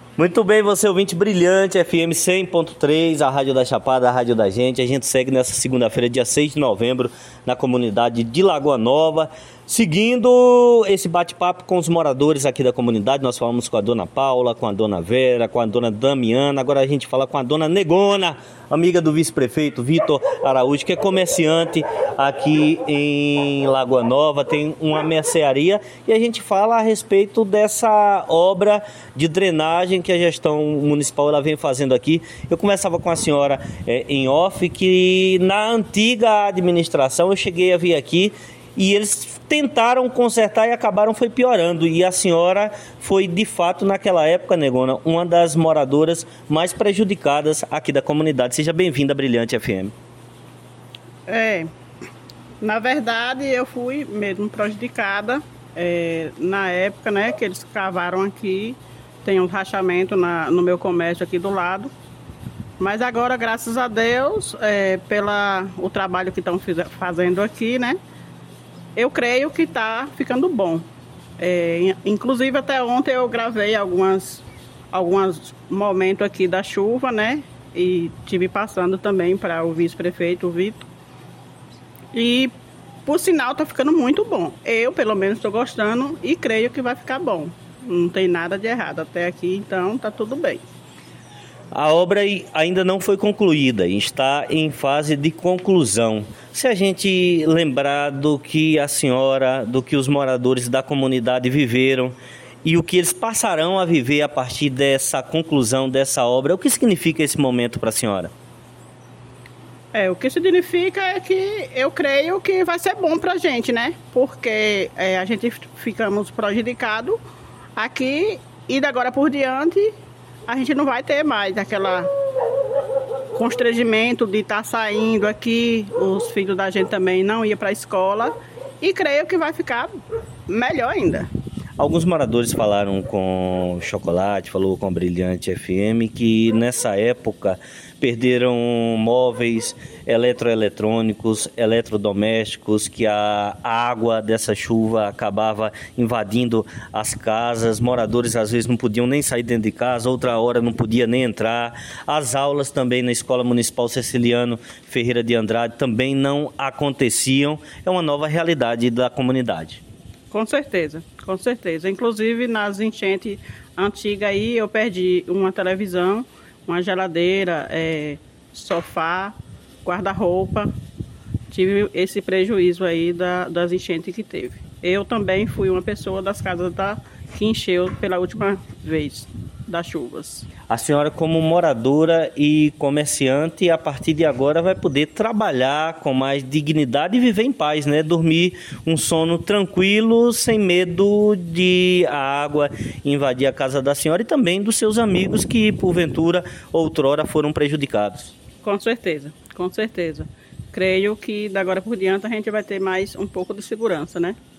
Muito bem, você ouvinte brilhante, FM 100.3, a Rádio da Chapada, a Rádio da Gente. A gente segue nessa segunda-feira, dia 6 de novembro, na comunidade de Lagoa Nova. Seguindo esse bate-papo com os moradores aqui da comunidade, nós falamos com a dona Paula, com a dona Vera, com a dona Damiana. Agora a gente fala com a dona Negona, amiga do vice-prefeito Vitor Araújo, que é comerciante aqui em Lagoa Nova, tem uma mercearia. E a gente fala a respeito dessa obra de drenagem que a gestão municipal ela vem fazendo aqui. Eu conversava com a senhora em off que na antiga administração eu cheguei a vir aqui e eles tentaram consertar e acabaram foi piorando. E a senhora foi, de fato, naquela época, Negona, uma das moradoras mais prejudicadas aqui da comunidade. Seja bem-vinda à Brilhante FM. Na verdade, eu fui mesmo prejudicada. Na época, né, que eles cavaram aqui, tem um rachamento no meu comércio aqui do lado. Mas agora, graças a Deus, pelo trabalho que estão fazendo aqui, né, eu creio que está ficando bom. Inclusive, até ontem eu gravei alguns momentos aqui da chuva, né? E tive passando também para o vice-prefeito, o Vitor. E, por sinal, está ficando muito bom. Eu, pelo menos, estou gostando e creio que vai ficar bom. Não tem nada de errado até aqui, então está tudo bem. A obra ainda não foi concluída, está em fase de conclusão. Se a gente lembrar do que a senhora, do que os moradores da comunidade viveram e o que eles passarão a viver a partir dessa conclusão dessa obra, o que significa esse momento para a senhora? O que significa é que eu creio que vai ser bom para a gente, né? Porque a gente ficamos prejudicados aqui e de agora por diante a gente não vai ter mais aquela constrangimento de estar saindo aqui, os filhos da gente também não iam para a escola e creio que vai ficar melhor ainda. Alguns moradores falaram com Chocolate, falou com a Brilhante FM, que nessa época perderam móveis, eletroeletrônicos, eletrodomésticos, que a água dessa chuva acabava invadindo as casas, moradores às vezes não podiam nem sair dentro de casa, outra hora não podia nem entrar. As aulas também na Escola Municipal Ceciliano Ferreira de Andrade também não aconteciam. É uma nova realidade da comunidade. Com certeza, com certeza. Inclusive nas enchentes antigas aí eu perdi uma televisão, uma geladeira, sofá, guarda-roupa. Tive esse prejuízo aí das enchentes que teve. Eu também fui uma pessoa das casas que encheu pela última vez das chuvas. A senhora, como moradora e comerciante, a partir de agora vai poder trabalhar com mais dignidade e viver em paz, né? Dormir um sono tranquilo, sem medo de a água invadir a casa da senhora e também dos seus amigos que, porventura, outrora foram prejudicados. Com certeza, com certeza. Creio que, de agora por diante, a gente vai ter mais um pouco de segurança, né?